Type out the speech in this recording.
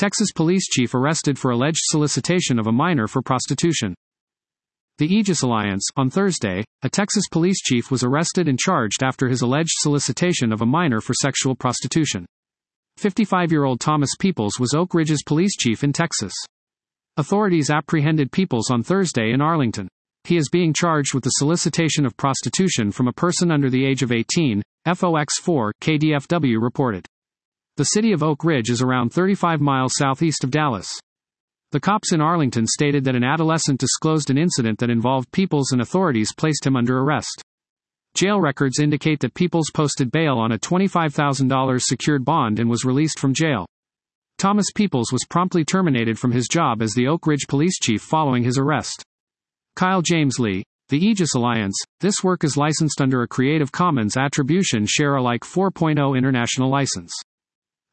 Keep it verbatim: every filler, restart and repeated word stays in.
Texas police chief arrested for alleged solicitation of a minor for prostitution. The Aegis Alliance. On Thursday, a Texas police chief was arrested and charged after his alleged solicitation of a minor for sexual prostitution. fifty-five-year-old Thomas Peoples was Oak Ridge's police chief in Texas. Authorities apprehended Peoples on Thursday in Arlington. He is being charged with the solicitation of prostitution from a person under the age of eighteen, F O X four, K D F W reported. The city of Oak Ridge is around thirty-five miles southeast of Dallas. The cops in Arlington stated that an adolescent disclosed an incident that involved Peoples and authorities placed him under arrest. Jail records indicate that Peoples posted bail on a twenty-five thousand dollars secured bond and was released from jail. Thomas Peoples was promptly terminated from his job as the Oak Ridge police chief following his arrest. Kyle James Lee. The Aegis Alliance. This work is licensed under a Creative Commons Attribution Share Alike four point oh international license.